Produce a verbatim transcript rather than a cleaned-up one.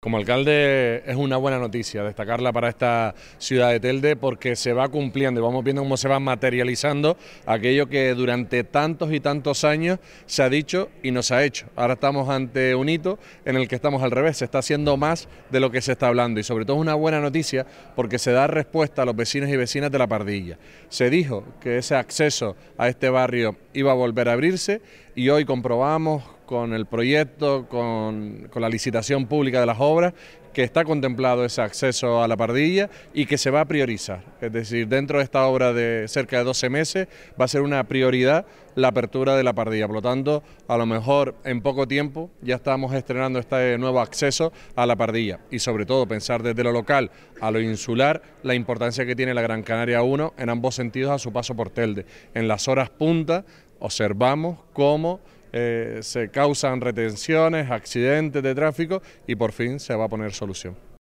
Como alcalde es una buena noticia destacarla para esta ciudad de Telde porque se va cumpliendo y vamos viendo cómo se va materializando aquello que durante tantos y tantos años se ha dicho y no se ha hecho. Ahora estamos ante un hito en el que estamos al revés, se está haciendo más de lo que se está hablando y sobre todo es una buena noticia porque se da respuesta a los vecinos y vecinas de La Pardilla. Se dijo que ese acceso a este barrio iba a volver a abrirse y hoy comprobamos con el proyecto, con, con la licitación pública de las obras, que está contemplado ese acceso a La Pardilla y que se va a priorizar. Es decir, dentro de esta obra de cerca de doce meses va a ser una prioridad la apertura de La Pardilla. Por lo tanto, a lo mejor en poco tiempo ya estamos estrenando este nuevo acceso a La Pardilla y sobre todo pensar desde lo local a lo insular la importancia que tiene la Gran Canaria uno en ambos sentidos a su paso por Telde. En las horas punta observamos cómo Eh, se causan retenciones, accidentes de tráfico y por fin se va a poner solución.